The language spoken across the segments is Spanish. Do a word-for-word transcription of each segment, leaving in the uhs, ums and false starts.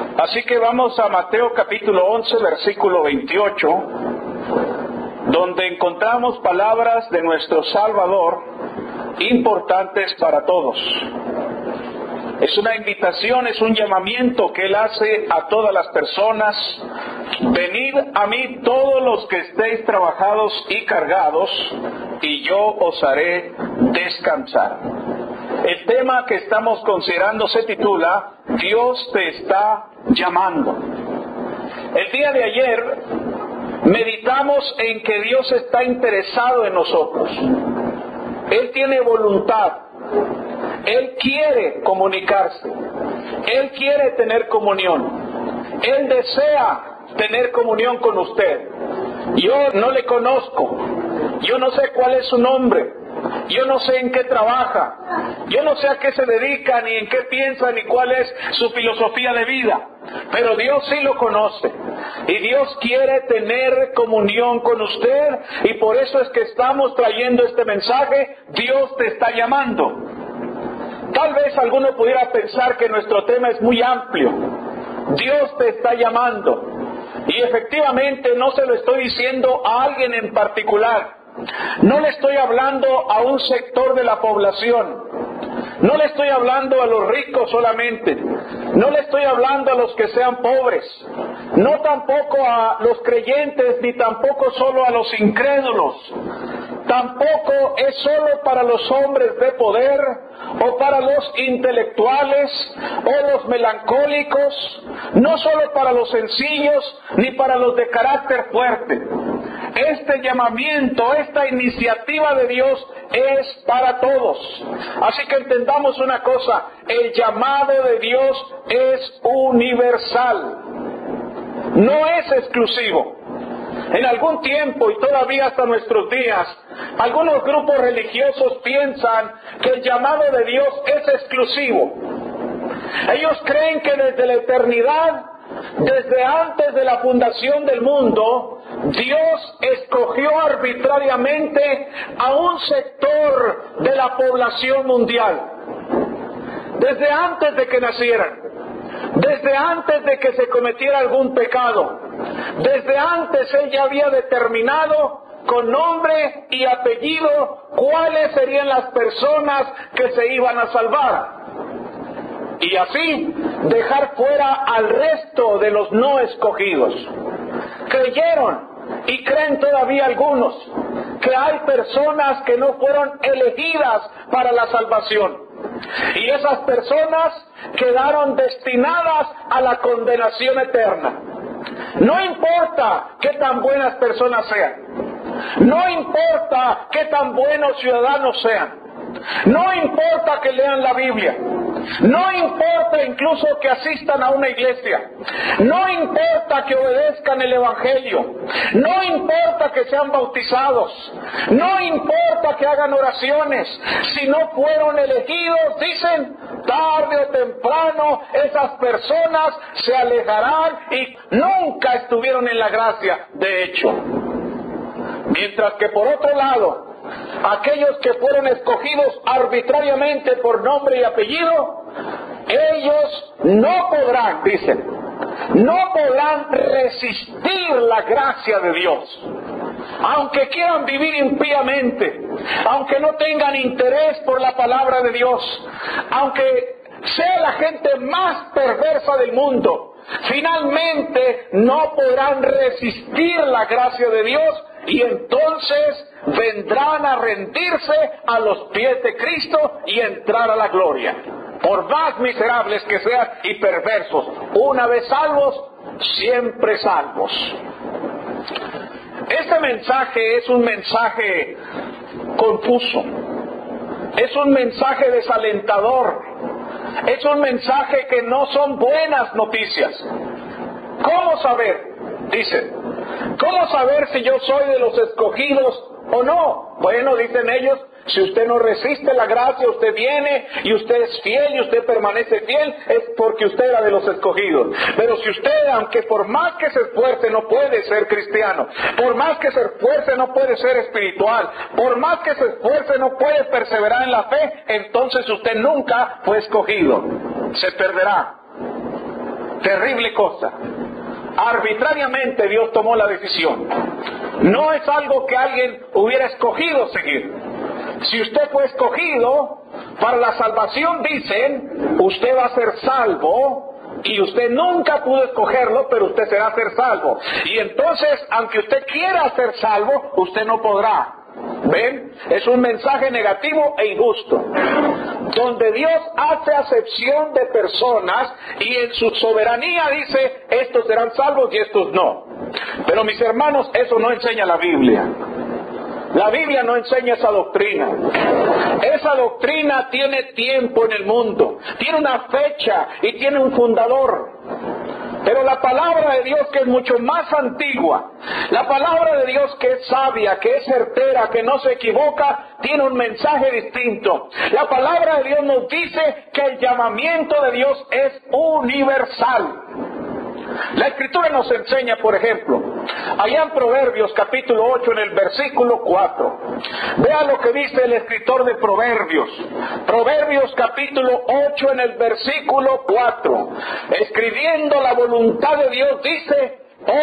Así que vamos a Mateo capítulo once, versículo veintiocho, donde encontramos palabras de nuestro Salvador importantes para todos. Es una invitación, es un llamamiento que Él hace a todas las personas. Venid a mí todos los que estéis trabajados y cargados, y yo os haré descansar. El tema que estamos considerando se titula Dios te está llamando. El día de ayer meditamos en que Dios está interesado en nosotros. Él tiene voluntad. Él quiere comunicarse. Él quiere tener comunión. Él desea tener comunión con usted. Yo no le conozco. Yo no sé cuál es su nombre. Yo no sé en qué trabaja. Yo no sé a qué se dedica, ni en qué piensa, ni cuál es su filosofía de vida. Pero Dios sí lo conoce. Y Dios quiere tener comunión con usted. Y por eso es que estamos trayendo este mensaje. Dios te está llamando. Tal vez alguno pudiera pensar que nuestro tema es muy amplio. Dios te está llamando. Y efectivamente no se lo estoy diciendo a alguien en particular. No le estoy hablando a un sector de la población. No le estoy hablando a los ricos solamente. No le estoy hablando a los que sean pobres. No tampoco a los creyentes, ni tampoco solo a los incrédulos. Tampoco es solo para los hombres de poder, o para los intelectuales, o los melancólicos. No solo para los sencillos, ni para los de carácter fuerte. Este llamamiento, esta iniciativa de Dios es para todos. Así que entendamos una cosa, el llamado de Dios es universal, no es exclusivo. En algún tiempo y todavía hasta nuestros días, algunos grupos religiosos piensan que el llamado de Dios es exclusivo. Ellos creen que desde la eternidad, desde antes de la fundación del mundo, Dios escogió arbitrariamente a un sector de la población mundial. Desde antes de que nacieran, desde antes de que se cometiera algún pecado, desde antes Él ya había determinado con nombre y apellido cuáles serían las personas que se iban a salvar. Y así dejar fuera al resto de los no escogidos. Creyeron y creen todavía algunos que hay personas que no fueron elegidas para la salvación. Y esas personas quedaron destinadas a la condenación eterna. No importa qué tan buenas personas sean. No importa qué tan buenos ciudadanos sean. No importa que lean la Biblia. No importa incluso que asistan a una iglesia. No importa que obedezcan el Evangelio. No importa que sean bautizados. No importa que hagan oraciones. Si no fueron elegidos, dicen, tarde o temprano esas personas se alejarán y nunca estuvieron en la gracia. De hecho, mientras que por otro lado, aquellos que fueron escogidos arbitrariamente por nombre y apellido, ellos no podrán, dicen, no podrán resistir la gracia de Dios. Aunque quieran vivir impíamente, aunque no tengan interés por la palabra de Dios, aunque sea la gente más perversa del mundo, finalmente no podrán resistir la gracia de Dios y entonces vendrán a rendirse a los pies de Cristo y entrar a la gloria. Por más miserables que sean y perversos, una vez salvos, siempre salvos. Este mensaje es un mensaje confuso, es un mensaje desalentador, es un mensaje que no son buenas noticias. ¿Cómo saber? Dicen, ¿cómo saber si yo soy de los escogidos o no? Bueno, dicen ellos, si usted no resiste la gracia, usted viene y usted es fiel y usted permanece fiel, es porque usted era de los escogidos. Pero si usted, aunque por más que se esfuerce, no puede ser cristiano, por más que se esfuerce, no puede ser espiritual, por más que se esfuerce, no puede perseverar en la fe, entonces usted nunca fue escogido. Se perderá. Terrible cosa. Arbitrariamente Dios tomó la decisión. No es algo que alguien hubiera escogido seguir. Si usted fue escogido para la salvación, dicen, usted va a ser salvo, y usted nunca pudo escogerlo, pero usted será ser salvo. Y entonces, aunque usted quiera ser salvo, usted no podrá. ¿Ven? Es un mensaje negativo e injusto, donde Dios hace acepción de personas y en su soberanía dice, estos serán salvos y estos no. Pero mis hermanos, eso no enseña la Biblia. La Biblia no enseña esa doctrina. Esa doctrina tiene tiempo en el mundo, tiene una fecha y tiene un fundador. Pero la palabra de Dios, que es mucho más antigua, la palabra de Dios que es sabia, que es certera, que no se equivoca, tiene un mensaje distinto. La palabra de Dios nos dice que el llamamiento de Dios es universal. La Escritura nos enseña, por ejemplo, allá en Proverbios capítulo ocho, en el versículo cuatro. Vea lo que dice el escritor de Proverbios. Proverbios capítulo ocho, en el versículo cuatro. Escribiendo la voluntad de Dios, dice,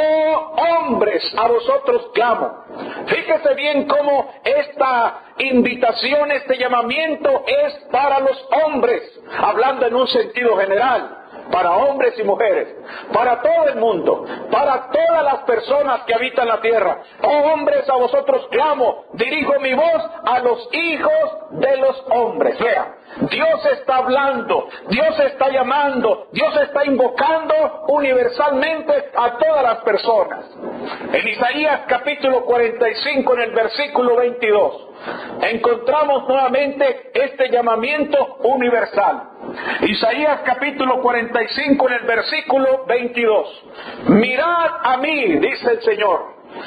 oh hombres, a vosotros clamo. Fíjese bien cómo esta invitación, este llamamiento es para los hombres, hablando en un sentido general. Para hombres y mujeres, para todo el mundo, para todas las personas que habitan la tierra. Oh hombres, a vosotros clamo, dirijo mi voz a los hijos de los hombres. Vea, Dios está hablando, Dios está llamando, Dios está invocando universalmente a todas las personas. En Isaías capítulo cuarenta y cinco, en el versículo veintidós, encontramos nuevamente este llamamiento universal. Isaías capítulo cuarenta y cinco, en el versículo veintidós. Mirad a mí, dice el Señor,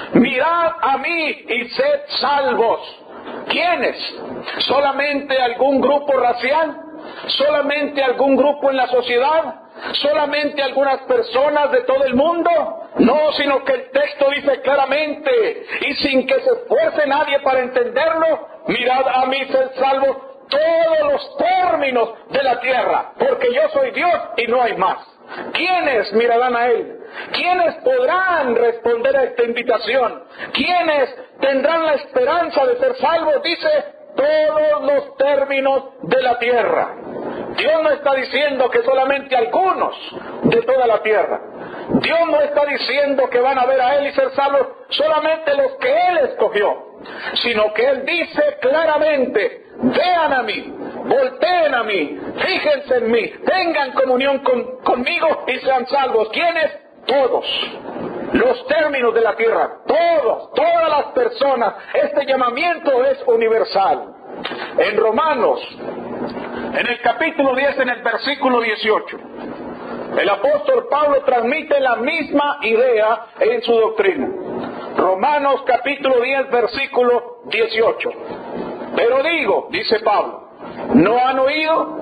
mirad a mí y sed salvos. ¿Quiénes? ¿Solamente algún grupo racial? ¿Solamente algún grupo en la sociedad? ¿Solamente algunas personas de todo el mundo? No, sino que el texto dice claramente, y sin que se esfuerce nadie para entenderlo, mirad a mí, sed salvos, todos los términos de la tierra, porque yo soy Dios y no hay más. ¿Quiénes mirarán a Él? ¿Quiénes podrán responder a esta invitación? ¿Quiénes tendrán la esperanza de ser salvos? Dice, todos los términos de la tierra. Dios no está diciendo que solamente algunos de toda la tierra. Dios no está diciendo que van a ver a Él y ser salvos solamente los que Él escogió, sino que Él dice claramente, vean a mí, volteen a mí, fíjense en mí, tengan comunión con, conmigo y sean salvos. ¿Quiénes? Todos. Los términos de la tierra, todos, todas las personas. Este llamamiento es universal. En Romanos, en el capítulo diez, en el versículo dieciocho, el apóstol Pablo transmite la misma idea en su doctrina. Romanos capítulo diez, versículo dieciocho. Pero digo, dice Pablo, ¿no han oído?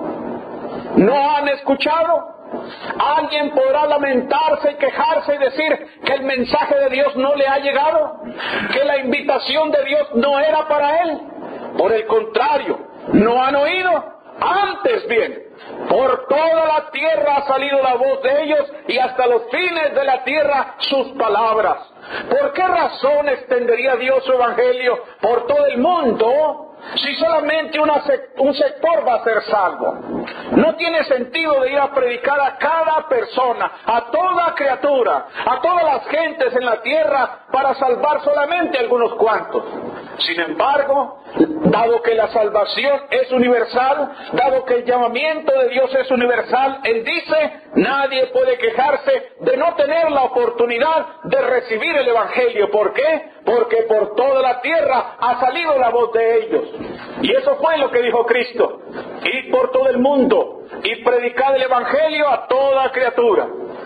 ¿No han escuchado? ¿Alguien podrá lamentarse y quejarse y decir que el mensaje de Dios no le ha llegado? ¿Que la invitación de Dios no era para él? Por el contrario, ¿no han oído? Antes bien, por toda la tierra ha salido la voz de ellos y hasta los fines de la tierra sus palabras. ¿Por qué razón extendería Dios su evangelio por todo el mundo si solamente una sec- un sector va a ser salvo? No tiene sentido de ir a predicar a cada persona, a toda criatura, a todas las gentes en la tierra para salvar solamente a algunos cuantos. Sin embargo, dado que la salvación es universal, dado que el llamamiento de Dios es universal, Él dice, nadie puede quejarse de no tener la oportunidad de recibir el evangelio. ¿Por qué? Porque por toda la tierra ha salido la voz de ellos. Y eso fue lo que dijo Cristo. Id por todo el mundo y predicad el evangelio a toda criatura.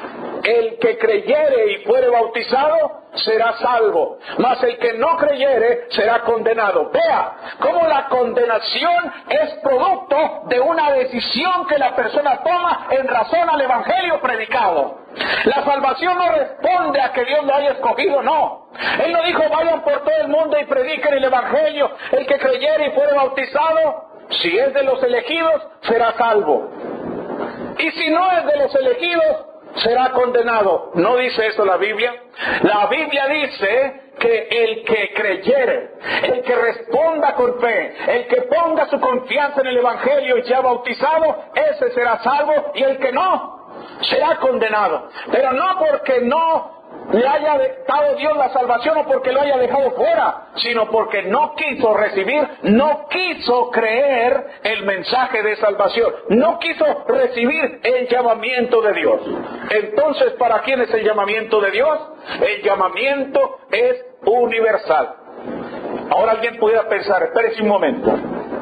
El que creyere y fuere bautizado será salvo, mas el que no creyere será condenado. Vea cómo la condenación es producto de una decisión que la persona toma en razón al evangelio predicado. La salvación no responde a que Dios lo haya escogido, no. Él no dijo, vayan por todo el mundo y prediquen el evangelio. El que creyere y fuere bautizado, si es de los elegidos, será salvo. Y si no es de los elegidos, será condenado. ¿No dice eso la Biblia? La Biblia dice que el que creyere, el que responda con fe, el que ponga su confianza en el Evangelio y sea bautizado, ese será salvo, y el que no, será condenado. Pero no porque no le haya dado Dios la salvación o porque lo haya dejado fuera, sino porque no quiso recibir, no quiso creer el mensaje de salvación, no quiso recibir el llamamiento de Dios. Entonces, ¿para quién es el llamamiento de Dios? El llamamiento es universal. Ahora alguien pudiera pensar, espérese un momento,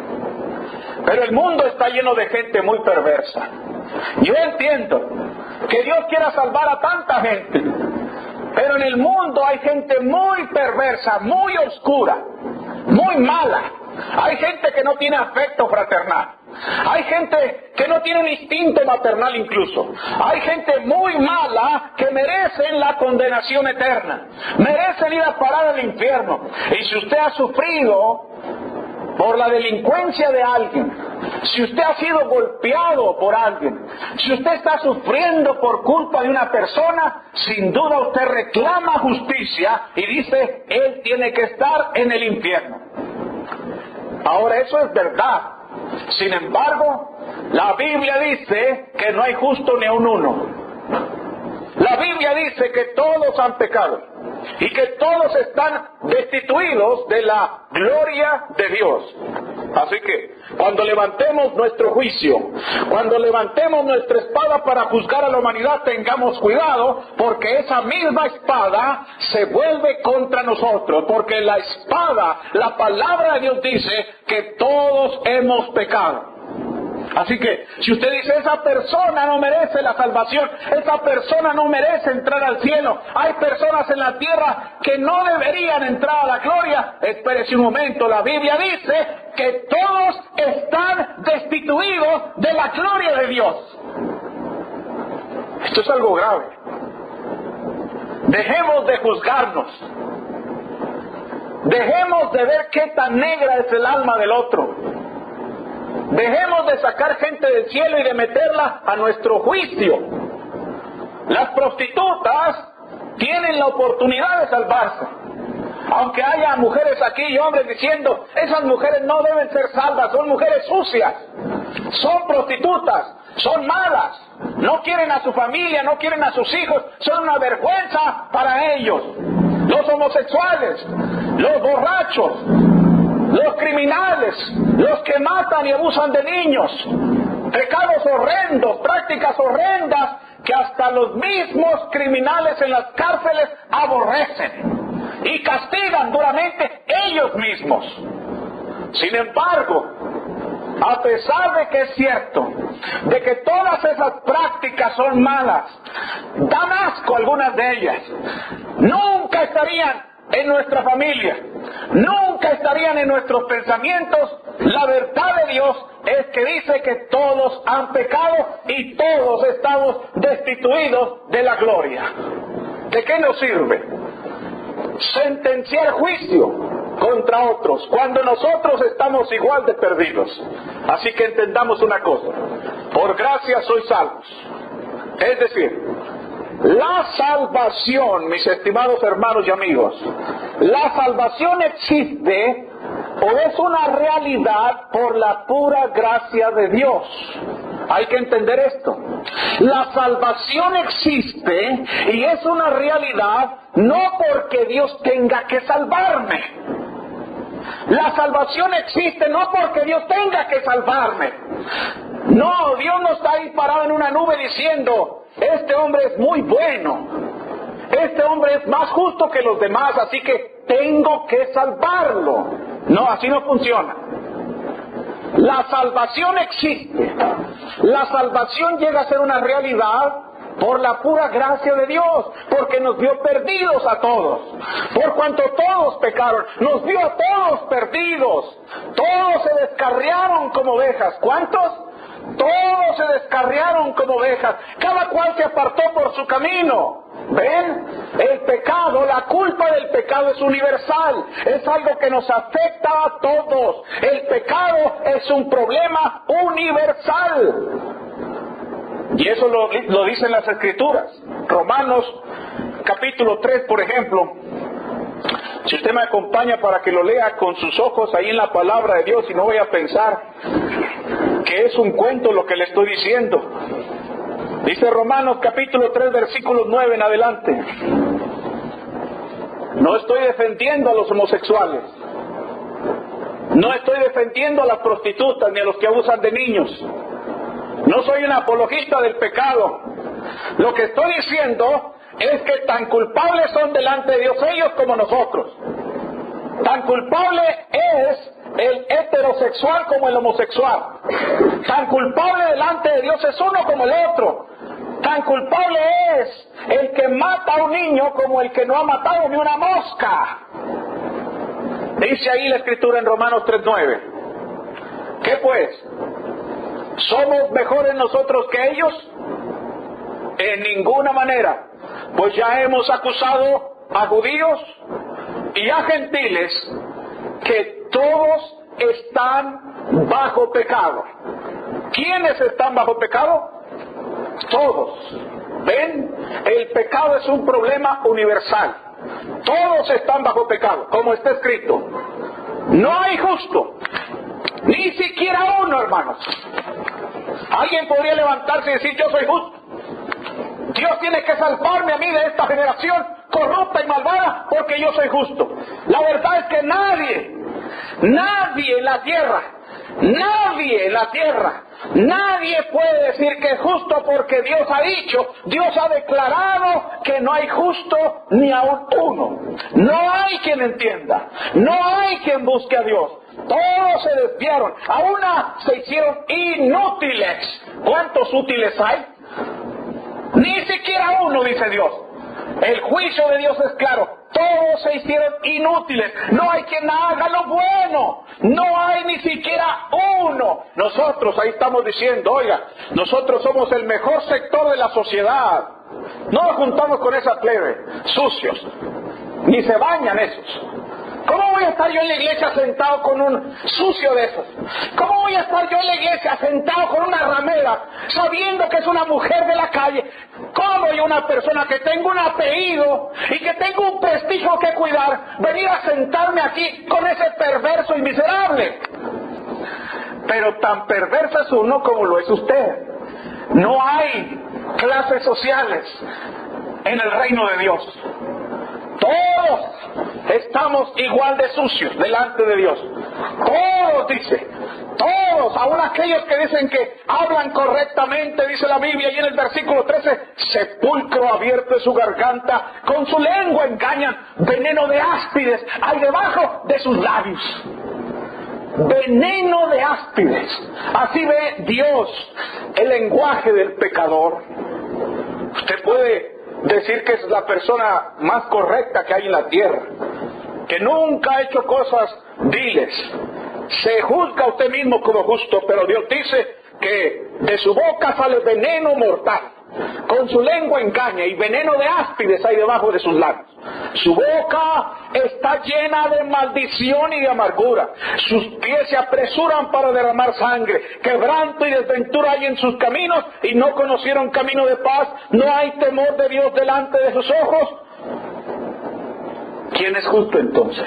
pero el mundo está lleno de gente muy perversa. Yo entiendo que Dios quiera salvar a tanta gente, pero en el mundo hay gente muy perversa, muy oscura, muy mala. Hay gente que no tiene afecto fraternal. Hay gente que no tiene un instinto maternal incluso. Hay gente muy mala que merecen la condenación eterna. Merecen ir a parar al infierno. Y si usted ha sufrido por la delincuencia de alguien, si usted ha sido golpeado por alguien, si usted está sufriendo por culpa de una persona, sin duda usted reclama justicia y dice, él tiene que estar en el infierno. Ahora, eso es verdad. Sin embargo, la Biblia dice que no hay justo ni a un uno. La Biblia dice que todos han pecado y que todos están destituidos de la gloria de Dios. Así que, cuando levantemos nuestro juicio, cuando levantemos nuestra espada para juzgar a la humanidad, tengamos cuidado, porque esa misma espada se vuelve contra nosotros, porque la espada, la palabra de Dios dice que todos hemos pecado. Así que, si usted dice, esa persona no merece la salvación, esa persona no merece entrar al cielo, hay personas en la tierra que no deberían entrar a la gloria, espérese un momento, la Biblia dice que todos están destituidos de la gloria de Dios. Esto es algo grave. Dejemos de juzgarnos. Dejemos de ver qué tan negra es el alma del otro. Dejemos de sacar gente del cielo y de meterla a nuestro juicio. Las prostitutas tienen la oportunidad de salvarse. Aunque haya mujeres aquí y hombres diciendo, esas mujeres no deben ser salvas, son mujeres sucias, son prostitutas, son malas, no quieren a su familia, no quieren a sus hijos, son una vergüenza para ellos. Los homosexuales, los borrachos, los criminales, los que matan y abusan de niños, pecados horrendos, prácticas horrendas que hasta los mismos criminales en las cárceles aborrecen y castigan duramente ellos mismos. Sin embargo, a pesar de que es cierto, de que todas esas prácticas son malas, dan asco algunas de ellas, nunca estarían en nuestra familia, nunca estarían en nuestros pensamientos. La verdad de Dios es que dice que todos han pecado y todos estamos destituidos de la gloria. ¿De qué nos sirve sentenciar juicio contra otros cuando nosotros estamos igual de perdidos? Así que entendamos una cosa: por gracia sois salvos. Es decir, la salvación, mis estimados hermanos y amigos, la salvación existe o es una realidad por la pura gracia de Dios. Hay que entender esto. La salvación existe y es una realidad no porque Dios tenga que salvarme. La salvación existe no porque Dios tenga que salvarme. No, Dios no está ahí parado en una nube diciendo, este hombre es muy bueno, este hombre es más justo que los demás, así que tengo que salvarlo. No, así no funciona. La salvación existe. La salvación llega a ser una realidad por la pura gracia de Dios, porque nos vio perdidos a todos. Por cuanto todos pecaron, nos vio a todos perdidos. Todos se descarriaron como ovejas. ¿Cuántos? Todos se descarriaron como ovejas. Cada cual se apartó por su camino. ¿Ven? El pecado, la culpa del pecado es universal. Es algo que nos afecta a todos. El pecado es un problema universal. Y eso lo, lo dicen las Escrituras. Romanos capítulo tres, por ejemplo. Si usted me acompaña para que lo lea con sus ojos ahí en la palabra de Dios y no voy a pensar que es un cuento lo que le estoy diciendo. Dice Romanos capítulo tres, versículos nueve en adelante. No estoy defendiendo a los homosexuales. No estoy defendiendo a las prostitutas ni a los que abusan de niños. No soy un apologista del pecado. Lo que estoy diciendo es que tan culpables son delante de Dios ellos como nosotros. Tan culpable es el heterosexual como el homosexual. Tan culpable delante de Dios es uno como el otro. Tan culpable es el que mata a un niño como el que no ha matado ni una mosca. Dice ahí la Escritura en Romanos tres nueve. ¿Qué pues? ¿Somos mejores nosotros que ellos? En ninguna manera. Pues ya hemos acusado a judíos y a gentiles que todos están bajo pecado. ¿Quiénes están bajo pecado? Todos. ¿Ven? El pecado es un problema universal. Todos están bajo pecado, como está escrito. No hay justo, ni siquiera uno, hermanos. Alguien podría levantarse y decir: yo soy justo. Dios tiene que salvarme a mí de esta generación corrupta y malvada porque yo soy justo. La verdad es que nadie, nadie en la tierra, nadie en la tierra, nadie puede decir que es justo porque Dios ha dicho, Dios ha declarado que no hay justo ni aun uno. No hay quien entienda, no hay quien busque a Dios. Todos se desviaron, a una se hicieron inútiles. ¿Cuántos útiles hay? Ni siquiera uno, dice Dios. El juicio de Dios es claro. Todos se hicieron inútiles. No hay quien haga lo bueno. No hay ni siquiera uno. Nosotros ahí estamos diciendo: oiga, nosotros somos el mejor sector de la sociedad. No nos juntamos con esa plebe, sucios. Ni se bañan esos. ¿Cómo voy a estar yo en la iglesia sentado con un sucio de esos? ¿Cómo voy a estar yo en la iglesia sentado con una ramera, sabiendo que es una mujer de la calle? ¿Cómo yo, una persona que tengo un apellido y que tengo un prestigio que cuidar, venir a sentarme aquí con ese perverso y miserable? Pero tan perverso es uno como lo es usted. No hay clases sociales en el reino de Dios. Todos estamos igual de sucios delante de Dios. Todos, dice. Todos, aun aquellos que dicen que hablan correctamente, dice la Biblia, y en el versículo trece, sepulcro abierto es su garganta, con su lengua engañan, veneno de áspides hay debajo de sus labios. Veneno de áspides. Así ve Dios el lenguaje del pecador. Usted puede decir que es la persona más correcta que hay en la tierra, que nunca ha hecho cosas viles. Se juzga a usted mismo como justo, pero Dios dice que de su boca sale veneno mortal, con su lengua engaña, y veneno de áspides hay debajo de sus labios. Su boca está llena de maldición y de amargura. Sus pies se apresuran para derramar sangre. Quebranto y desventura hay en sus caminos, y no conocieron camino de paz. No hay temor de Dios delante de sus ojos. ¿Quién es justo entonces?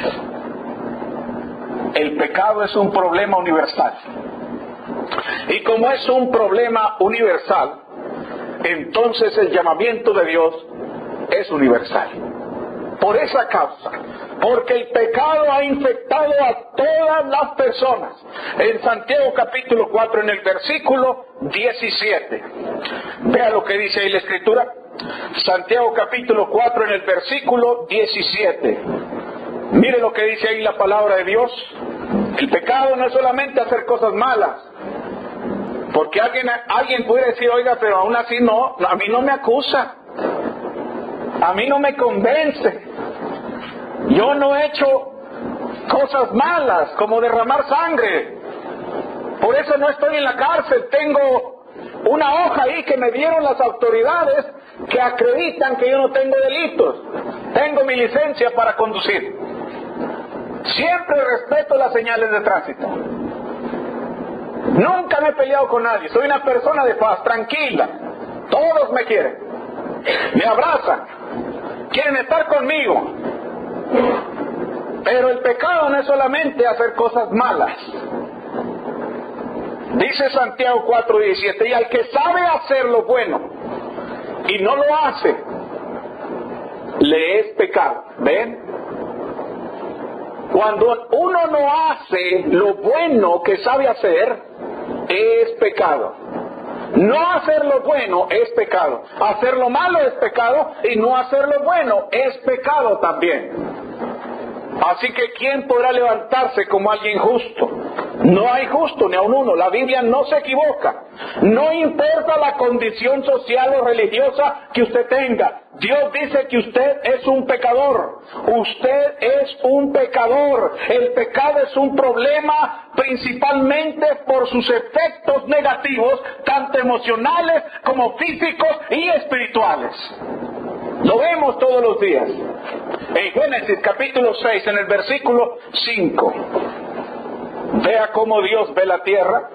El pecado es un problema universal. Y como es un problema universal, entonces el llamamiento de Dios es universal. Por esa causa, porque el pecado ha infectado a todas las personas. En Santiago capítulo cuatro, en el versículo diecisiete, vea lo que dice ahí la Escritura. Santiago capítulo cuatro, en el versículo diecisiete. Mire lo que dice ahí la palabra de Dios. El pecado no es solamente hacer cosas malas. Porque alguien, alguien puede decir: oiga, pero aún así no, a mí no me acusa. A mí no me convence. Yo no he hecho cosas malas como derramar sangre. Por eso no estoy en la cárcel. Tengo una hoja ahí que me dieron las autoridades que acreditan que yo no tengo delitos. Tengo mi licencia para conducir. Siempre respeto las señales de tránsito. Nunca me he peleado con nadie. Soy una persona de paz, tranquila. Todos me quieren, me abrazan, quieren estar conmigo. Pero el pecado no es solamente hacer cosas malas. Dice Santiago cuatro diecisiete, y al que sabe hacer lo bueno y no lo hace, le es pecado. ¿Ven? Cuando uno no hace lo bueno que sabe hacer, es pecado. No hacer lo bueno es pecado. Hacer lo malo es pecado, y no hacer lo bueno es pecado también. Así que ¿quién podrá levantarse como alguien justo? No hay justo ni aun uno. La Biblia no se equivoca. No importa la condición social o religiosa que usted tenga. Dios dice que usted es un pecador. Usted es un pecador. El pecado es un problema principalmente por sus efectos negativos, tanto emocionales como físicos y espirituales. Lo vemos todos los días. En Génesis capítulo seis, en el versículo cinco. Vea cómo Dios ve la tierra.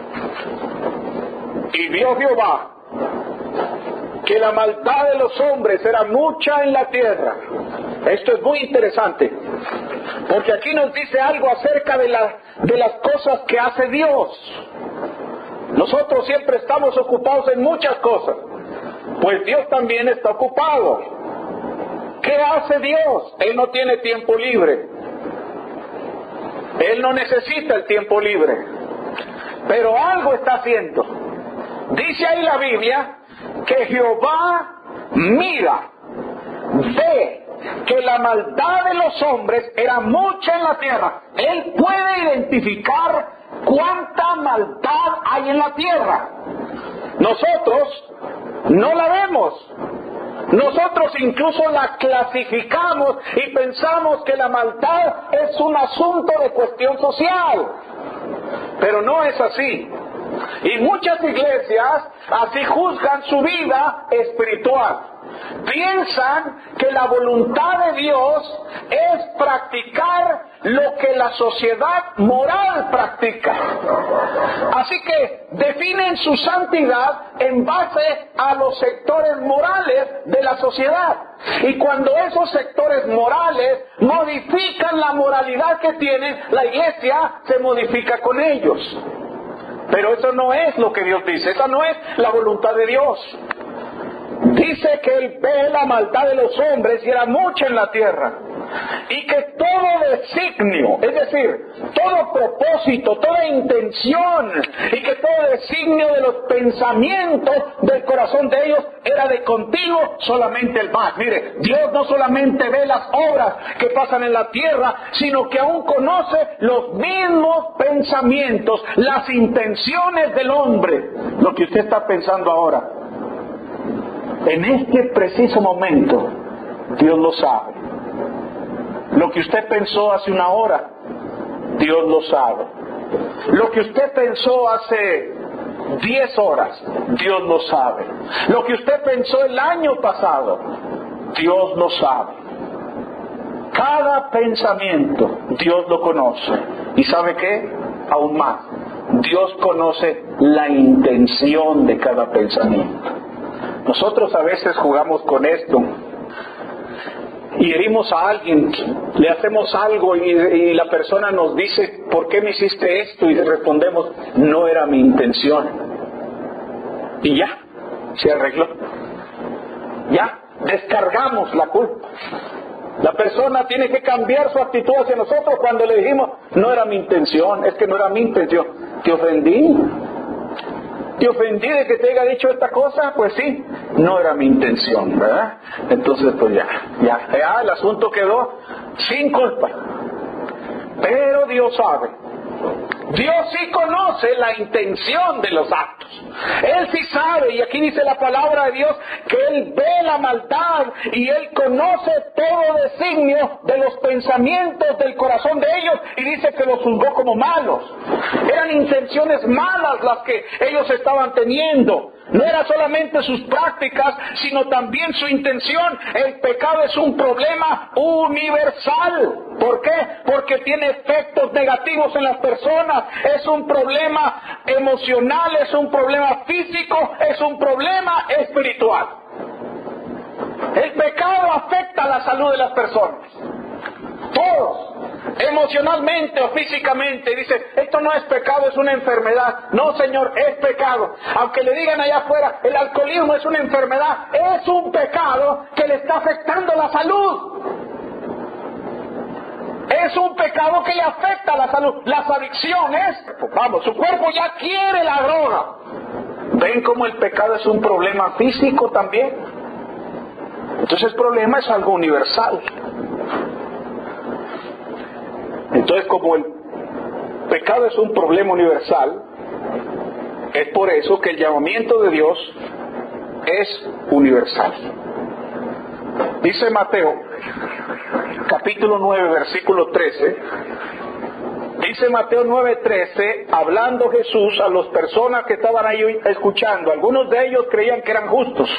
Y vio Jehová que la maldad de los hombres era mucha en la tierra. Esto es muy interesante, porque aquí nos dice algo acerca de, la, de las cosas que hace Dios. Nosotros siempre estamos ocupados en muchas cosas, pues Dios también está ocupado. ¿Qué hace Dios? Él no tiene tiempo libre. Él no necesita el tiempo libre. Pero algo está haciendo. Dice ahí la Biblia que Jehová mira, ve que la maldad de los hombres era mucha en la tierra. Él puede identificar cuánta maldad hay en la tierra. Nosotros no la vemos. Nosotros incluso la clasificamos y pensamos que la maldad es un asunto de cuestión social. Pero no es así. Y muchas iglesias así juzgan su vida espiritual. Piensan que la voluntad de Dios es practicar lo que la sociedad moral practica. Así que definen su santidad en base a los sectores morales de la sociedad. Y cuando esos sectores morales modifican la moralidad que tiene, la iglesia se modifica con ellos. Pero eso no es lo que Dios dice, esa no es la voluntad de Dios. Dice que Él ve la maldad de los hombres y era mucha en la tierra. Y que todo designio, es decir, todo propósito, toda intención, y que todo designio de los pensamientos del corazón de ellos era de continuo solamente el mal. Mire, Dios no solamente ve las obras que pasan en la tierra, sino que aún conoce los mismos pensamientos, las intenciones del hombre. Lo que usted está pensando ahora, en este preciso momento, Dios lo sabe. Lo que usted pensó hace una hora, Dios lo sabe. Lo que usted pensó hace diez horas, Dios lo sabe. Lo que usted pensó el año pasado, Dios lo sabe. Cada pensamiento, Dios lo conoce. ¿Y sabe qué? Aún más, Dios conoce la intención de cada pensamiento. Nosotros a veces jugamos con esto y herimos a alguien, le hacemos algo y, y la persona nos dice, ¿por qué me hiciste esto? Y le respondemos, no era mi intención. Y ya, se arregló. Ya, descargamos la culpa. La persona tiene que cambiar su actitud hacia nosotros cuando le dijimos, no era mi intención, es que no era mi intención. ¿Te ofendí? ¿Te ofendí de que te haya dicho esta cosa? Pues sí, no era mi intención, ¿verdad? Entonces pues ya, ya, ya el asunto quedó sin culpa. Pero Dios sabe. Dios sí conoce la intención de los actos. Él sí sabe, y aquí dice la palabra de Dios, que Él ve la maldad y Él conoce todo designio de los pensamientos del corazón de ellos, y dice que los juzgó como malos. Eran intenciones malas las que ellos estaban teniendo. No era solamente sus prácticas, sino también su intención. El pecado es un problema universal. ¿Por qué? Porque tiene efectos negativos en las personas. Es un problema emocional, es un problema físico, es un problema espiritual. El pecado afecta la salud de las personas. Todos, emocionalmente o físicamente. Dice, esto no es pecado, es una enfermedad. No, Señor, es pecado. Aunque le digan allá afuera, el alcoholismo es una enfermedad, es un pecado que le está afectando la salud. Es un pecado que le afecta la salud. Las adicciones, vamos, su cuerpo ya quiere la droga. ¿Ven cómo el pecado es un problema físico también? Entonces el problema es algo universal. Entonces, como el pecado es un problema universal, es por eso que el llamamiento de Dios es universal. Dice Mateo, capítulo nueve, versículo trece. Dice Mateo nueve, trece, hablando Jesús a las personas que estaban ahí escuchando. Algunos de ellos creían que eran justos.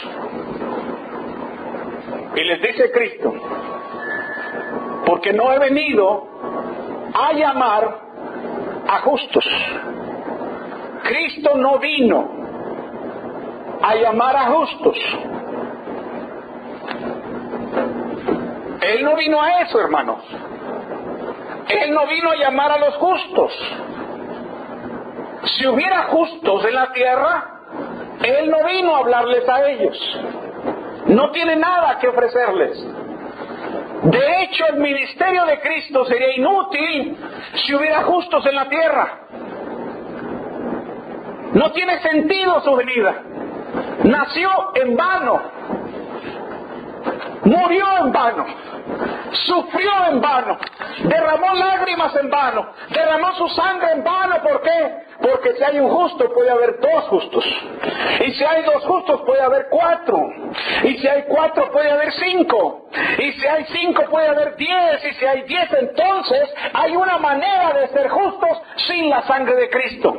Y les dice Cristo, porque no he venido a llamar a justos. Cristo no vino a llamar a justos. Él no vino a eso, hermanos. Él no vino a llamar a los justos. Si hubiera justos en la tierra, Él no vino a hablarles a ellos. No tiene nada que ofrecerles. De hecho, el ministerio de Cristo sería inútil si hubiera justos en la tierra. No tiene sentido su venida. Nació en vano. Murió en vano. Sufrió en vano. Derramó lágrimas en vano. Derramó su sangre en vano. ¿Por qué? Porque si hay un justo puede haber dos justos. Y si hay dos justos puede haber cuatro. Y si hay cuatro puede haber cinco. Y si hay cinco puede haber diez. Y si hay diez, entonces hay una manera de ser justos sin la sangre de Cristo.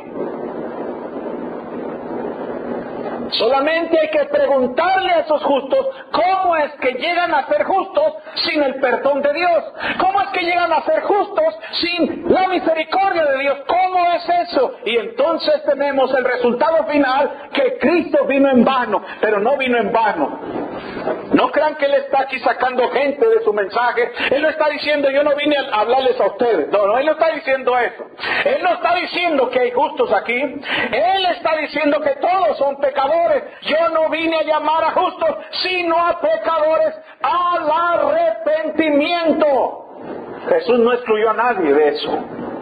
Solamente hay que preguntarle a esos justos cómo es que llegan a ser justos sin el perdón de Dios. ¿Cómo es que llegan a ser justos sin la misericordia de Dios? ¿Cómo es eso? Y entonces tenemos el resultado final, que Cristo vino en vano, pero no vino en vano. No crean que Él está aquí sacando gente de su mensaje. Él no está diciendo, yo no vine a hablarles a ustedes. No, no, Él no está diciendo eso. Él no está diciendo que hay justos aquí. Él está diciendo que todos son pecadores. Yo no vine a llamar a justos, sino a pecadores al arrepentimiento. Jesús no excluyó a nadie de eso.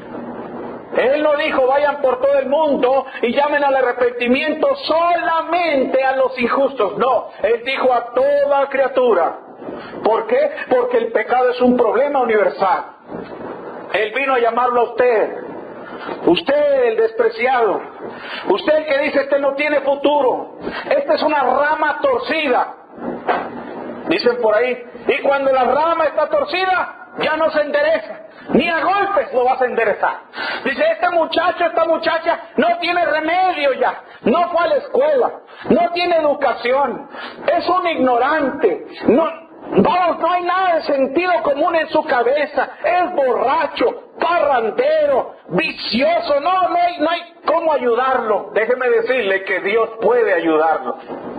Él no dijo, vayan por todo el mundo y llamen al arrepentimiento solamente a los injustos. No, Él dijo a toda criatura. ¿Por qué? Porque el pecado es un problema universal. Él vino a llamarlo a usted. Usted, el despreciado. Usted, el que dice, este no tiene futuro. Esta es una rama torcida. Dicen por ahí. Y cuando la rama está torcida, ya no se endereza. Ni a golpes lo vas a enderezar. Dice, este muchacho, esta muchacha no tiene remedio ya. No fue a la escuela. No tiene educación. Es un ignorante. No... Vamos, no hay nada de sentido común en su cabeza. Es borracho, parrandero, vicioso. No, no hay, no hay cómo ayudarlo. Déjeme decirle que Dios puede ayudarlo.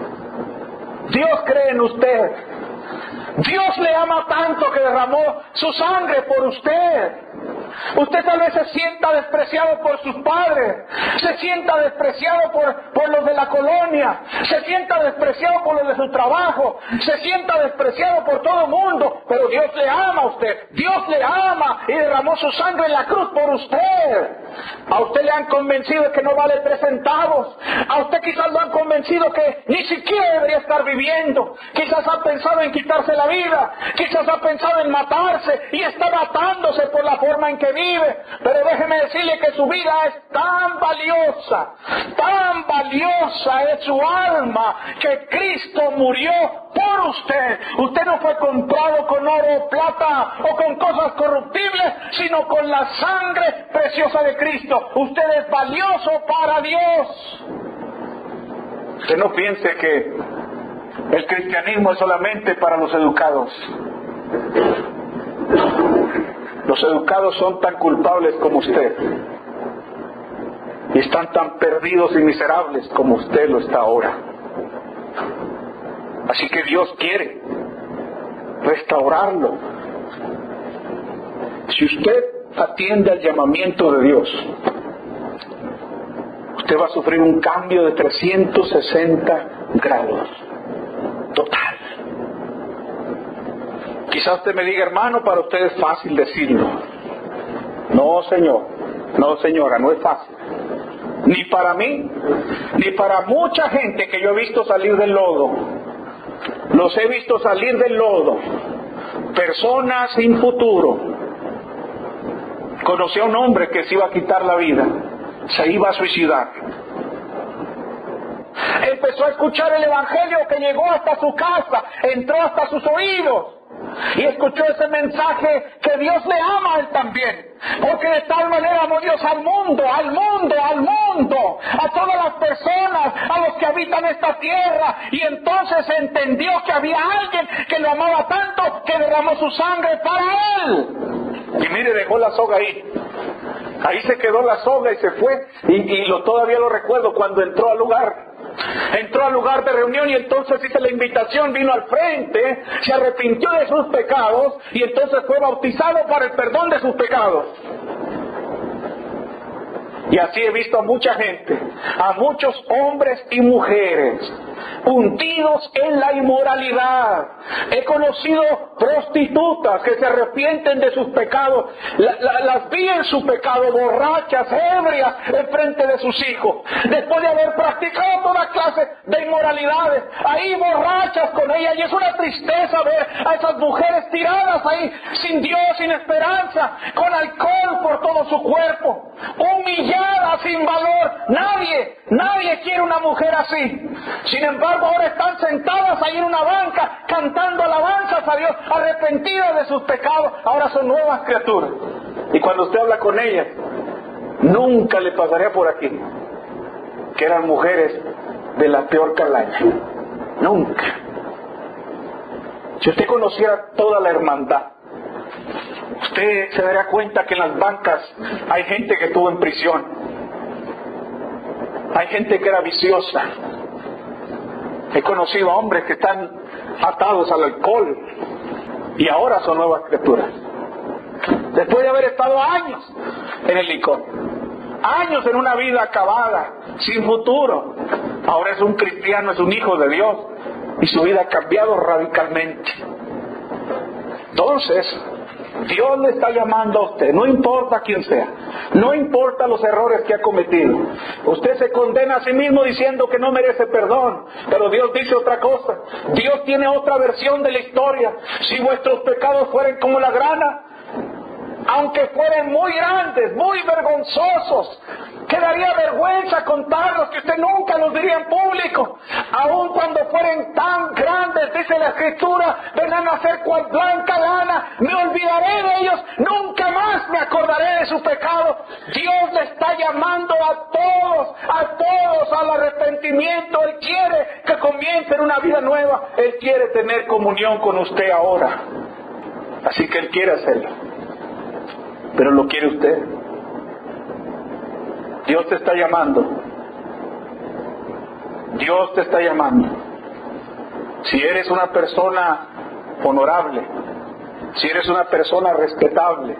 Dios cree en usted. Dios le ama tanto que derramó su sangre por usted. Usted tal vez se sienta despreciado por sus padres, se sienta despreciado por, por los de la colonia, se sienta despreciado por los de su trabajo, se sienta despreciado por todo el mundo, pero Dios le ama a usted, Dios le ama y derramó su sangre en la cruz por usted. A usted le han convencido de que no vale tres centavos, a usted quizás lo han convencido que ni siquiera debería estar viviendo, quizás ha pensado en quitarse la vida, quizás ha pensado en matarse y está matándose por la forma en que vive, pero déjeme decirle que su vida es tan valiosa, tan valiosa es su alma, que Cristo murió por usted. Usted no fue comprado con oro o plata o con cosas corruptibles, sino con la sangre preciosa de Cristo. Usted es valioso para Dios. Usted no piense que el cristianismo es solamente para los educados. Los educados son tan culpables como usted. Y están tan perdidos y miserables como usted lo está ahora. Así que Dios quiere restaurarlo. Si usted atiende al llamamiento de Dios, usted va a sufrir un cambio de trescientos sesenta grados. Total. Quizás usted me diga, hermano, para usted es fácil decirlo. No, señor. No, señora, no es fácil. Ni para mí, ni para mucha gente que yo he visto salir del lodo. Los he visto salir del lodo. Personas sin futuro. Conocí a un hombre que se iba a quitar la vida. Se iba a suicidar. Empezó a escuchar el evangelio que llegó hasta su casa, entró hasta sus oídos. Y escuchó ese mensaje que Dios le ama a él también. Porque de tal manera amó Dios al mundo, al mundo, al mundo, a todas las personas, a los que habitan esta tierra. Y entonces entendió que había alguien que lo amaba tanto que derramó su sangre para él. Y mire, dejó la soga ahí. Ahí se quedó la soga y se fue. Y, y lo, todavía lo recuerdo cuando entró al lugar. Entró al lugar de reunión y entonces hizo la invitación, vino al frente, se arrepintió de sus pecados y entonces fue bautizado para el perdón de sus pecados. Y así he visto a mucha gente, a muchos hombres y mujeres, hundidos en la inmoralidad. He conocido prostitutas que se arrepienten de sus pecados, la, la, las vi en su pecado, borrachas, ebrias, en frente de sus hijos, después de haber practicado toda clase de inmoralidades, ahí borrachas con ellas. Y es una tristeza ver a esas mujeres tiradas ahí, sin Dios, sin esperanza, con alcohol por todo su cuerpo, humilladas, sin valor. Nadie, nadie quiere una mujer así. Sin embargo, ahora están sentadas ahí en una banca, cantando alabanzas a Dios, arrepentidas de sus pecados. Ahora son nuevas criaturas. Y cuando usted habla con ellas, nunca le pasaría por aquí que eran mujeres de la peor calaña. Nunca. Si usted conociera toda la hermandad, usted se daría cuenta que en las bancas hay gente que estuvo en prisión. Hay gente que era viciosa. He conocido hombres que están atados al alcohol y ahora son nuevas criaturas. Después de haber estado años en el licor, años en una vida acabada, sin futuro, ahora es un cristiano, es un hijo de Dios y su vida ha cambiado radicalmente. Entonces, Dios le está llamando a usted, no importa quién sea, no importa los errores que ha cometido. Usted se condena a sí mismo diciendo que no merece perdón, pero Dios dice otra cosa. Dios tiene otra versión de la historia. Si vuestros pecados fueren como la grana, aunque fueren muy grandes, muy vergonzosos, quedaría vergüenza contarlos, que usted nunca los diría en público. Aun cuando fueren tan grandes, dice la Escritura, vendrán a ser cual blanca lana, me olvidaré de ellos, nunca más me acordaré de sus pecados. Dios le está llamando a todos, a todos al arrepentimiento. Él quiere que comiencen una vida nueva. Él quiere tener comunión con usted ahora. Así que Él quiere hacerlo. Pero lo quiere usted. Dios te está llamando. Dios te está llamando. Si eres una persona honorable, si eres una persona respetable,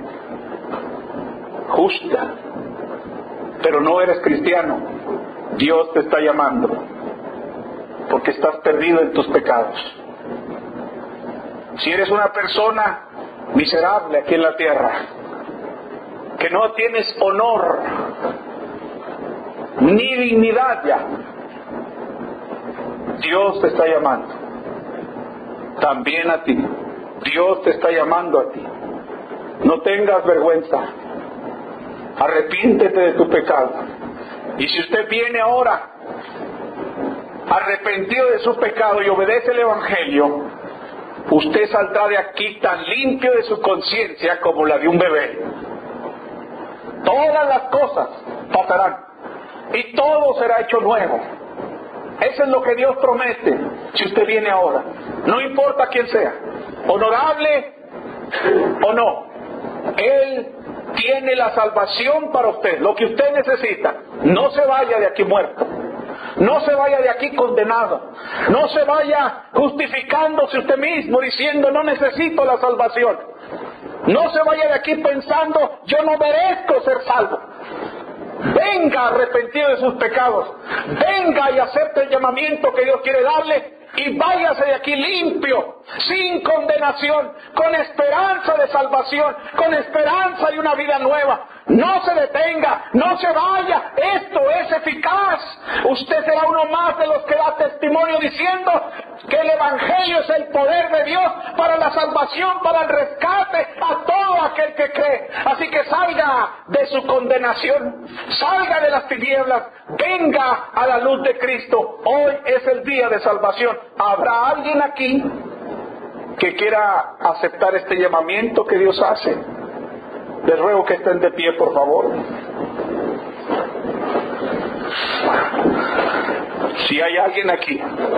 justa, pero no eres cristiano, Dios te está llamando, porque estás perdido en tus pecados. Si eres una persona miserable aquí en la tierra, que no tienes honor ni dignidad ya, Dios te está llamando también a ti. Dios te está llamando a ti. No tengas vergüenza. Arrepiéntete de tu pecado. Y si usted viene ahora arrepentido de su pecado y obedece el Evangelio, usted saldrá de aquí tan limpio de su conciencia como la de un bebé. Todas las cosas pasarán y todo será hecho nuevo. Eso es lo que Dios promete si usted viene ahora. No importa quién sea, honorable o no. Él tiene la salvación para usted, lo que usted necesita. No se vaya de aquí muerto. No se vaya de aquí condenado. No se vaya justificándose usted mismo diciendo no necesito la salvación. No se vaya de aquí pensando yo no merezco ser salvo. Venga arrepentido de sus pecados. Venga y acepte el llamamiento que Dios quiere darle. Y váyase de aquí limpio, sin condenación, con esperanza de salvación, con esperanza de una vida nueva. No se detenga, no se vaya, esto es eficaz. Usted será uno más de los que da testimonio diciendo que el Evangelio es el poder de Dios para la salvación, para el rescate a todo aquel que cree. Así que salga de su condenación, salga de las tinieblas, venga a la luz de Cristo. Hoy es el día de salvación. ¿Habrá alguien aquí que quiera aceptar este llamamiento que Dios hace? Les ruego que estén de pie, por favor. Si hay alguien aquí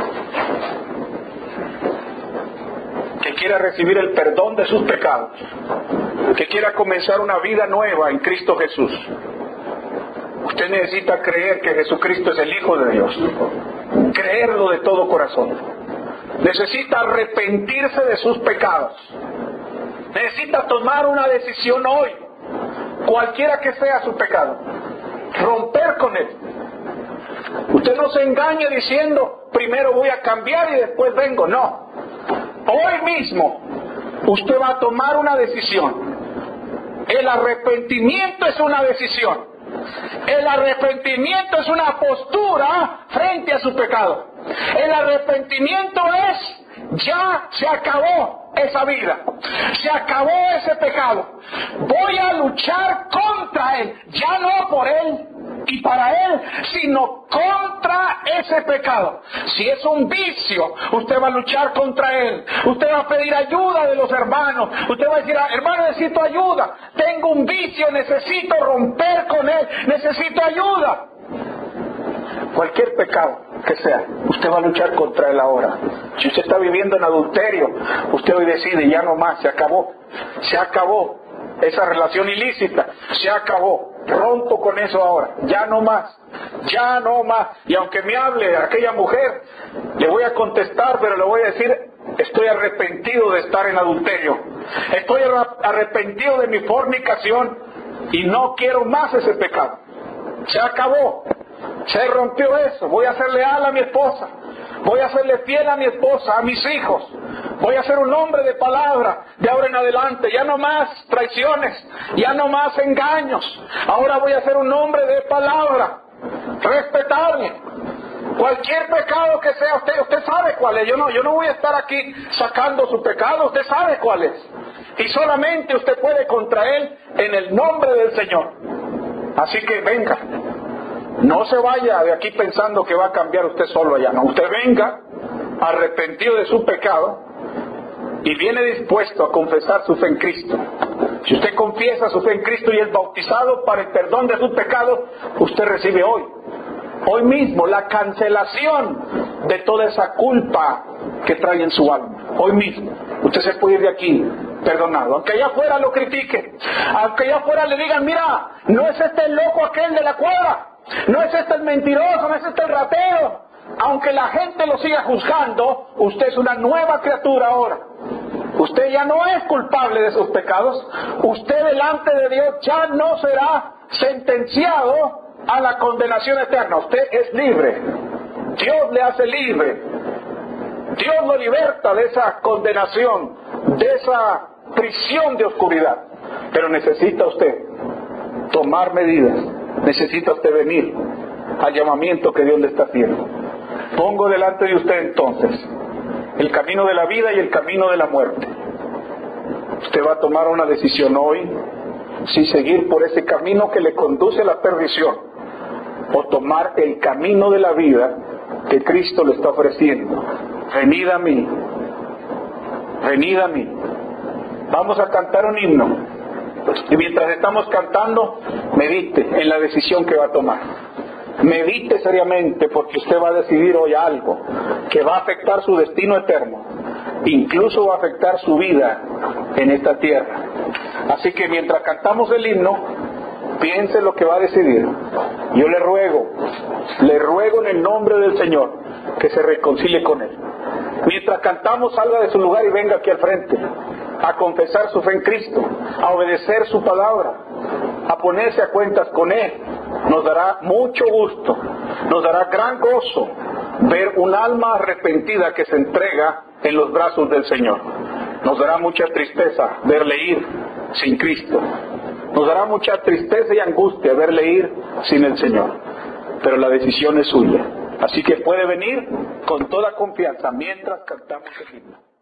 que quiera recibir el perdón de sus pecados, que quiera comenzar una vida nueva en Cristo Jesús, usted necesita creer que Jesucristo es el Hijo de Dios. Creerlo de todo corazón. Necesita arrepentirse de sus pecados. Necesita tomar una decisión hoy, cualquiera que sea su pecado, romper con él. Usted no se engañe diciendo primero voy a cambiar y después vengo. No, hoy mismo usted va a tomar una decisión. El arrepentimiento es una decisión. El arrepentimiento es una postura frente a su pecado. El arrepentimiento es ya se acabó esa vida, se acabó ese pecado. Voy a luchar contra él, ya no por él y para él, sino contra ese pecado. Si es un vicio, usted va a luchar contra él. Usted va a pedir ayuda de los hermanos. Usted va a decir, hermano, necesito ayuda. Tengo un vicio, necesito romper con él. Necesito ayuda. Cualquier pecado que sea, usted va a luchar contra él ahora. Si usted está viviendo en adulterio, usted hoy decide, ya no más, se acabó. Se acabó esa relación ilícita, se acabó. Rompo con eso ahora, ya no más, ya no más. Y aunque me hable aquella mujer, le voy a contestar, pero le voy a decir, estoy arrepentido de estar en adulterio, estoy arrepentido de mi fornicación y no quiero más ese pecado. Se acabó, se rompió eso. Voy a ser leal a mi esposa, voy a serle fiel a mi esposa, a mis hijos. Voy a ser un hombre de palabra de ahora en adelante. Ya no más traiciones, ya no más engaños. Ahora voy a ser un hombre de palabra, respetable. Cualquier pecado que sea, usted usted sabe cuál es. Yo no, yo no voy a estar aquí sacando su pecado, usted sabe cuál es. Y solamente usted puede contra él en el nombre del Señor. Así que venga. No se vaya de aquí pensando que va a cambiar usted solo allá. No, usted venga arrepentido de su pecado y viene dispuesto a confesar su fe en Cristo. Si usted confiesa su fe en Cristo y es bautizado para el perdón de sus pecados, usted recibe hoy, hoy mismo, la cancelación de toda esa culpa que trae en su alma. Hoy mismo, usted se puede ir de aquí perdonado. Aunque allá afuera lo critiquen, aunque allá afuera le digan, mira, no es este el loco aquel de la cuadra, no es este el mentiroso, no es este el ratero. Aunque la gente lo siga juzgando, usted es una nueva criatura ahora. Usted ya no es culpable de sus pecados. Usted delante de Dios ya no será sentenciado a la condenación eterna. Usted es libre. Dios le hace libre. Dios lo liberta de esa condenación, de esa prisión de oscuridad. Pero necesita usted tomar medidas. Necesita usted venir al llamamiento que Dios le está haciendo. Pongo delante de usted entonces el camino de la vida y el camino de la muerte. Usted va a tomar una decisión hoy, si seguir por ese camino que le conduce a la perdición, o tomar el camino de la vida que Cristo le está ofreciendo. Venid a mí, venid a mí. Vamos a cantar un himno, y mientras estamos cantando, medite en la decisión que va a tomar. medite seriamente, porque usted va a decidir hoy algo que va a afectar su destino eterno, incluso va a afectar su vida en esta tierra. Así que mientras cantamos el himno, piense lo que va a decidir. Yo le ruego, le ruego en el nombre del Señor que se reconcilie con Él. Mientras cantamos, salga de su lugar y venga aquí al frente a confesar su fe en Cristo, a obedecer su palabra, a ponerse a cuentas con Él. Nos dará mucho gusto, nos dará gran gozo ver un alma arrepentida que se entrega en los brazos del Señor. Nos dará mucha tristeza verle ir sin Cristo. Nos dará mucha tristeza y angustia verle ir sin el Señor. Pero la decisión es suya. Así que puede venir con toda confianza mientras cantamos el himno.